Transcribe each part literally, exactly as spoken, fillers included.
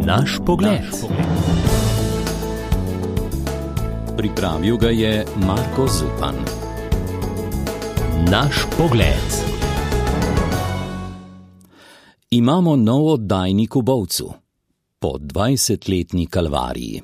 Naš pogled. Pripravil ga je Marko Zupan. Naš pogled. Imamo nov oddajnik v Bovcu. Po dvajsetletni kalvariji.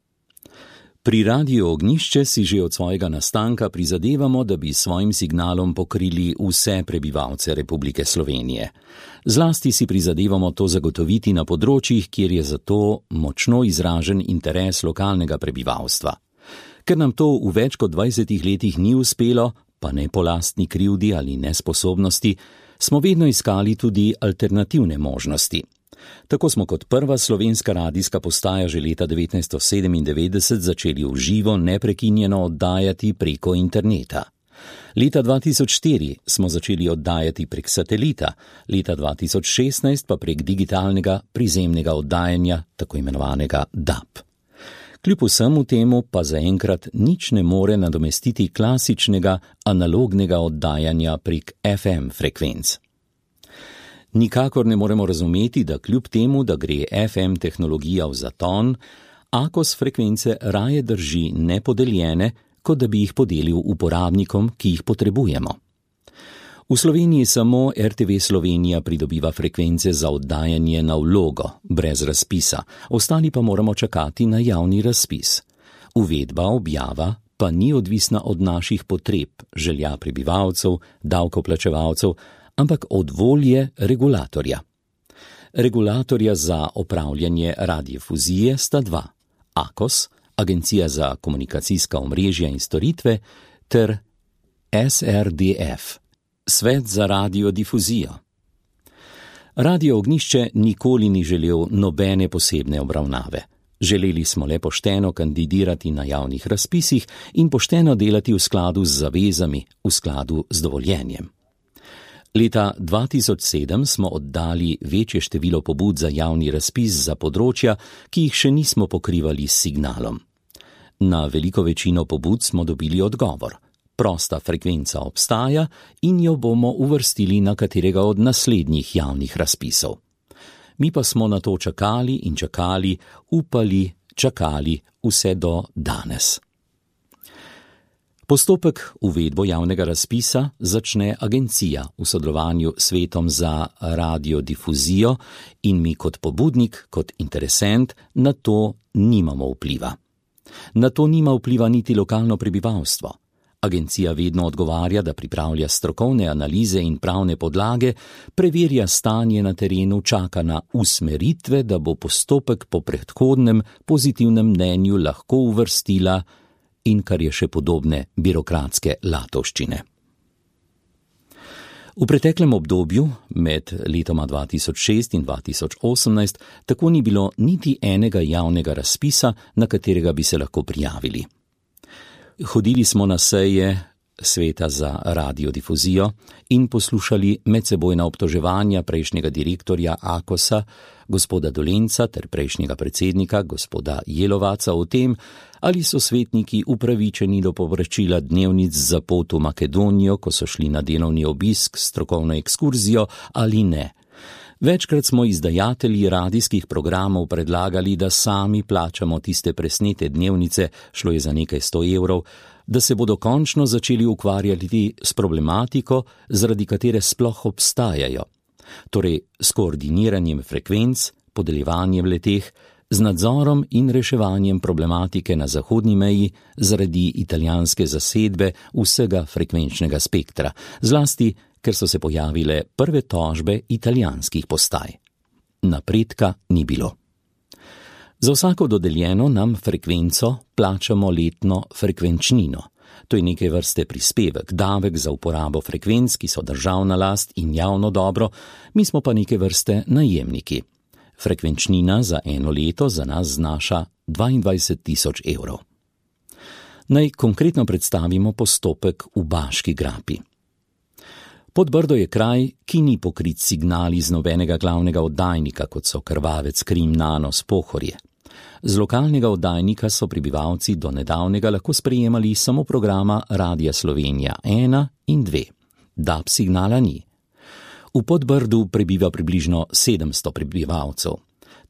Pri Radiu Ognjišče si že od svojega nastanka prizadevamo, da bi s svojim signalom pokrili vse prebivalce Republike Slovenije. Zlasti si prizadevamo to zagotoviti na področjih, kjer je za to močno izražen interes lokalnega prebivalstva. Ker nam to v več kot dvajsetih letih ni uspelo, pa ne po lastni krivdi ali nesposobnosti, smo vedno iskali tudi alternativne možnosti. Tako smo kot prva slovenska radijska postaja že leta devetnajststo sedemindevetdeset začeli v živo neprekinjeno oddajati preko interneta. Leta dva tisoč štiri smo začeli oddajati prek satelita, leta dva tisoč šestnajst pa prek digitalnega prizemnega oddajanja, tako imenovanega D A B. Kljub vsemu temu pa zaenkrat nič ne more nadomestiti klasičnega analognega oddajanja prek F M frekvenc. Nikakor ne moremo razumeti, da kljub temu, da gre F M tehnologija v zaton, Akos frekvence raje drži nepodeljene, kot da bi jih podelil uporabnikom, ki jih potrebujemo. V Sloveniji samo R T V Slovenija pridobiva frekvence za oddajanje na vlogo, brez razpisa, ostali pa moramo čakati na javni razpis. Uvedba, objava pa ni odvisna od naših potreb, želja prebivalcev, davkoplačevalcev, ampak od volje regulatorja. Regulatorja za opravljanje radiodifuzije sta dva: Akos, Agencija za komunikacijska omrežja in storitve, ter S R D F, Svet za radiodifuzijo. Radio Ognjišče nikoli ni želel nobene posebne obravnave. Želeli smo le pošteno kandidirati na javnih razpisih in pošteno delati v skladu z zavezami, v skladu z dovoljenjem. Leta dva tisoč sedem smo oddali večje število pobud za javni razpis za področja, ki jih še nismo pokrivali s signalom. Na veliko večino pobud smo dobili odgovor: prosta frekvenca obstaja in jo bomo uvrstili na katerega od naslednjih javnih razpisov. Mi pa smo na to čakali in čakali, upali, čakali vse do danes. Postopek uvedbo javnega razpisa začne agencija v sodelovanju s Svetom za radiodifuzijo in mi kot pobudnik, kot interesent na to nimamo vpliva. Na to nima vpliva niti lokalno prebivalstvo. Agencija vedno odgovarja, da pripravlja strokovne analize in pravne podlage, preverja stanje na terenu, čaka na usmeritve, da bo postopek po predhodnem pozitivnem mnenju lahko uvrstila in kar je še podobne birokratske latovščine. V preteklem obdobju, med letoma dva tisoč šest in dva tisoč osemnajst, tako ni bilo niti enega javnega razpisa, na katerega bi se lahko prijavili. Hodili smo na seje Sveta za radiodifuzijo in poslušali medsebojna obtoževanja prejšnjega direktorja Akosa, gospoda Dolenca, ter prejšnjega predsednika, gospoda Jelovaca, o tem, ali so svetniki upravičeni do povračila dnevnic za pot v Makedonijo, ko so šli na delovni obisk s strokovno ekskurzijo, ali ne. Večkrat smo izdajatelji radijskih programov predlagali, da sami plačamo tiste presnete dnevnice, šlo je za nekaj sto evrov, da se bodo končno začeli ukvarjati s problematiko, zaradi katere sploh obstajajo. Torej s koordiniranjem frekvenc, podeljevanjem leteh, z nadzorom in reševanjem problematike na zahodni meji zaradi italijanske zasedbe vsega frekvenčnega spektra, zlasti ker so se pojavile prve tožbe italijanskih postaj. Napredka ni bilo. Za vsako dodeljeno nam frekvenco plačamo letno frekvenčnino. To je neke vrste prispevek, davek za uporabo frekvenc, ki so državna last in javno dobro, mi smo pa neke vrste najemniki. Frekvenčnina za eno leto za nas znaša dvaindvajset tisoč evrov. Naj konkretno predstavimo postopek v Baški grapi. Podbrdo je kraj, ki ni pokrit signali z nobenega glavnega oddajnika, kot so Krvavec, Krim, Nanos, Pohorje. Z lokalnega oddajnika so prebivalci do nedavnega lahko sprejemali samo programa Radia Slovenija ena in dve. D A B signala ni. V Podbrdu prebiva približno sedemsto prebivalcev.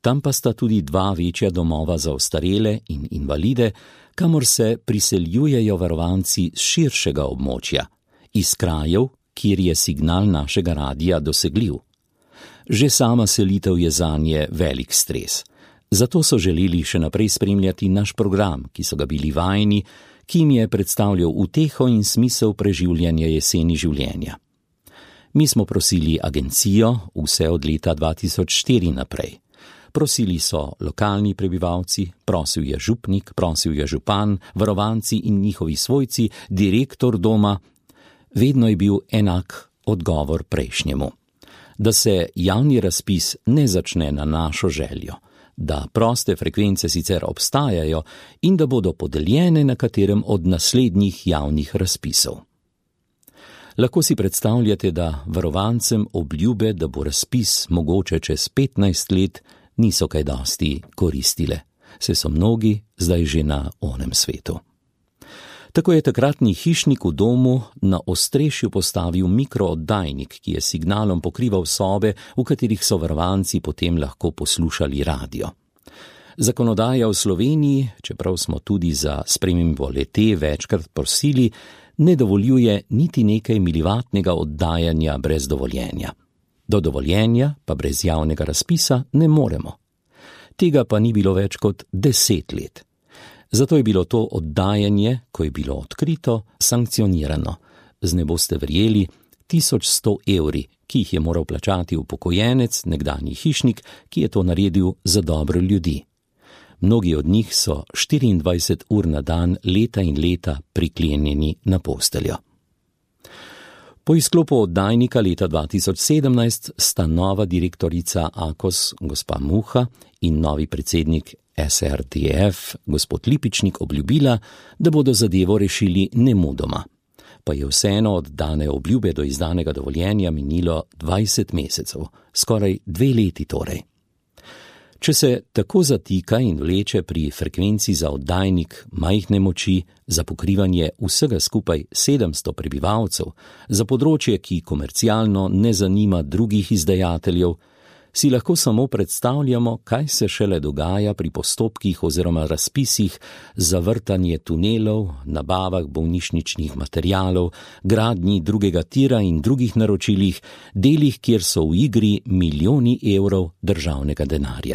tam pa sta tudi dva večja domova za ostarele in invalide, kamor se priseljujejo varovanci z širšega območja, iz krajev, kjer je signal našega radija dosegljiv. Že sama selitev je zanje velik stres. Zato so želeli še naprej spremljati naš program, ki so ga bili vajeni, ki jim je predstavljal uteho in smisel preživljanja jeseni življenja. Mi smo prosili agencijo vse od leta dva tisoč štiri naprej. Prosili so lokalni prebivalci, prosil je župnik, prosil je župan, varovanci in njihovi svojci, direktor doma. Vedno je bil enak odgovor prejšnjemu. Da se javni razpis ne začne na našo željo, da proste frekvence sicer obstajajo in da bodo podeljene na katerem od naslednjih javnih razpisov. Lahko si predstavljate, da varovancem obljube, da bo razpis mogoče čez petnajst let, niso kaj dosti koristile, saj so mnogi zdaj že na onem svetu. Tako je takratni hišnik v domu na ostrešju postavil mikrooddajnik, ki je signalom pokrival sobe, v katerih so varovanci potem lahko poslušali radio. Zakonodaja v Sloveniji, čeprav smo tudi za spremembo le-te večkrat prosili, ne dovoljuje niti nekaj milivatnega oddajanja brez dovoljenja. Do dovoljenja pa brez javnega razpisa ne moremo. Tega pa ni bilo več kot deset let. Zato je bilo to oddajanje, ko je bilo odkrito, sankcionirano. Z ne boste verjeli, tisoč sto evri, ki jih je moral plačati upokojenec, nekdanji hišnik, ki je to naredil za dobro ljudi. Mnogi od njih so štiriindvajset ur na dan, leta in leta priklenjeni na posteljo. Po izklopu oddajnika leta dva tisoč sedemnajst sta nova direktorica Akos, gospa Muha, in novi predsednik es er te ef, gospod Lipičnik, obljubila, da bodo zadevo rešili nemudoma. Pa je vseeno od dane obljube do izdanega dovoljenja minilo dvajset mesecev, skoraj dve leti torej. Če se tako zatika in vleče pri frekvenci za oddajnik majhne moči, za pokrivanje vsega skupaj sedemsto prebivalcev, za področje, ki komercialno ne zanima drugih izdajateljev, si lahko samo predstavljamo, kaj se šele dogaja pri postopkih oziroma razpisih za vrtanje tunelov, nabavah bolnišničnih materialov, gradnji drugega tira in drugih naročilih, delih, kjer so v igri milijoni evrov državnega denarja.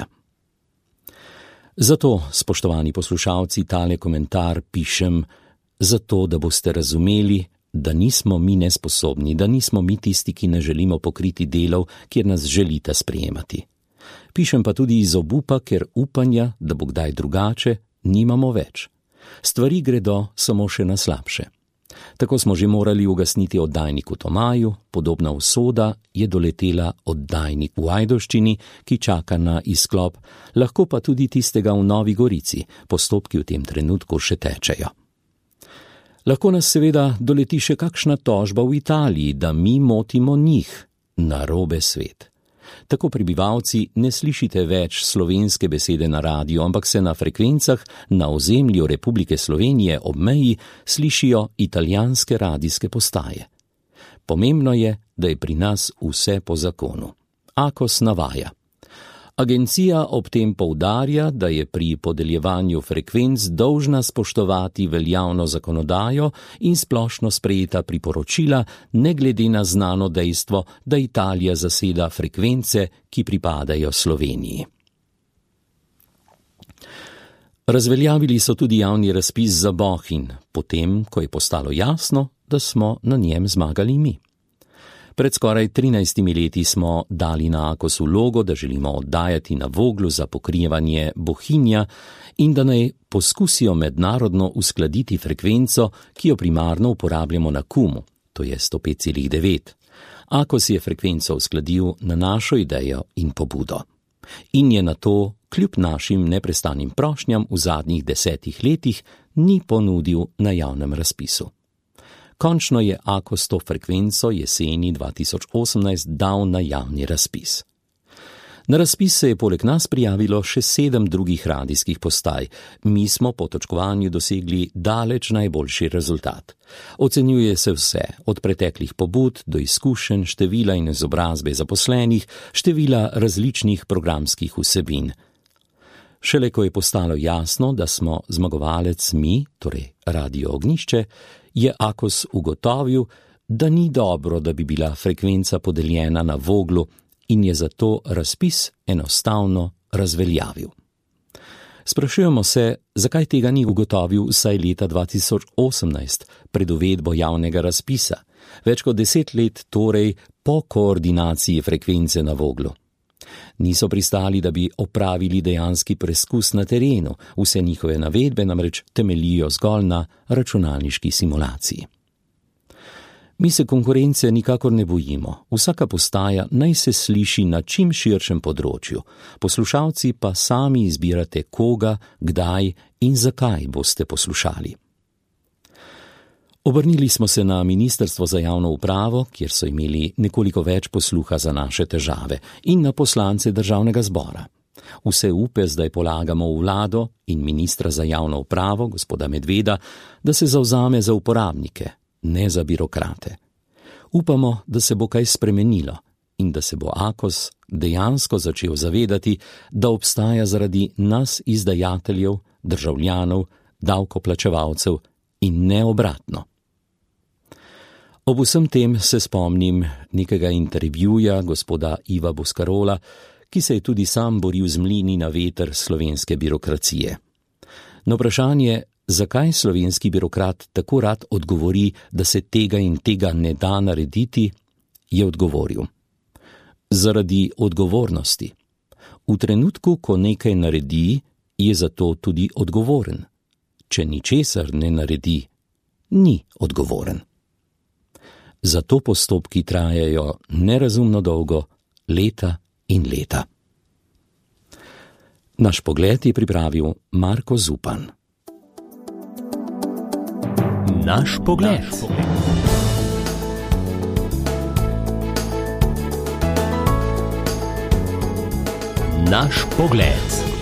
Zato, spoštovani poslušalci, tale komentar pišem, zato da boste razumeli, da nismo mi nesposobni, da nismo mi tisti, ki ne želimo pokriti delov, kjer nas želite sprejemati. Pišem pa tudi iz obupa, ker upanja, da bo kdaj drugače, nimamo več. Stvari gredo samo še na slabše. Tako smo že morali ugasniti oddajnik v Tomaju, podobna usoda je doletela oddajnik v Ajdovščini, ki čaka na izklop, lahko pa tudi tistega v Novi Gorici, postopki v tem trenutku še tečejo. Lahko nas seveda doleti še kakšna tožba v Italiji, da mi motimo njih, narobe svet. Tako prebivalci ne slišite več slovenske besede na radiju, ampak se na frekvencah na ozemlju Republike Slovenije ob meji slišijo italijanske radijske postaje. Pomembno je, da je pri nas vse po zakonu. Akos navaja. Agencija ob tem poudarja, da je pri podeljevanju frekvenc dolžna spoštovati veljavno zakonodajo in splošno sprejeta priporočila, ne glede na znano dejstvo, da Italija zaseda frekvence, ki pripadajo Sloveniji. Razveljavili so tudi javni razpis za Bohinj, potem, ko je postalo jasno, da smo na njem zmagali mi. Pred skoraj trinajstimi leti smo dali na Akos vlogo, da želimo oddajati na Voglu za pokrivanje Bohinja in da naj poskusijo mednarodno uskladiti frekvenco, ki jo primarno uporabljamo na Kumu, to je sto pet celih devet. Akos je frekvenco uskladil na našo idejo in pobudo. In je na to, kljub našim neprestanim prošnjam v zadnjih desetih letih, ni ponudil na javnem razpisu. Končno je Akos to frekvenco jeseni dva tisoč osemnajst dal na javni razpis. Na razpis se je poleg nas prijavilo še sedem drugih radijskih postaj. Mi smo po točkovanju dosegli daleč najboljši rezultat. Ocenjuje se vse, od preteklih pobud do izkušenj, števila in izobrazbe zaposlenih, števila različnih programskih vsebin. Šele ko je postalo jasno, da smo zmagovalec mi, torej Radio Ognjišče, je Akos ugotovil, da ni dobro, da bi bila frekvenca podeljena na Voglu, in je zato razpis enostavno razveljavil. Sprašujemo se, zakaj tega ni ugotovil vsaj leta dva tisoč osemnajst, pred uvedbo javnega razpisa, več kot deset let torej po koordinaciji frekvence na Voglu. Niso pristali, da bi opravili dejanski preskus na terenu, vse njihove navedbe namreč temeljijo zgolj na računalniški simulaciji. Mi se konkurence nikakor ne bojimo, vsaka postaja naj se sliši na čim širšem področju, poslušalci pa sami izbirate koga, kdaj in zakaj boste poslušali. Obrnili smo se na Ministrstvo za javno upravo, kjer so imeli nekoliko več posluha za naše težave, in na poslance Državnega zbora. Vse upe zdaj polagamo v vlado in ministra za javno upravo, gospoda Medveda, da se zavzame za uporabnike, ne za birokrate. Upamo, da se bo kaj spremenilo in da se bo Akos dejansko začel zavedati, da obstaja zaradi nas izdajateljev, državljanov, davkoplačevalcev in ne obratno. Ob vsem tem se spomnim nekega intervjuja gospoda Iva Boscarola, ki se je tudi sam boril z mlini na veter slovenske birokracije. Na vprašanje, zakaj slovenski birokrat tako rad odgovori, da se tega in tega ne da narediti, je odgovoril: zaradi odgovornosti. V trenutku, ko nekaj naredi, je za to tudi odgovoren. Če ničesar ne naredi, ni odgovoren. Zato postopki trajajo nerazumno dolgo, leta in leta. Naš pogled je pripravil Marko Zupan. Naš pogled. Naš pogled.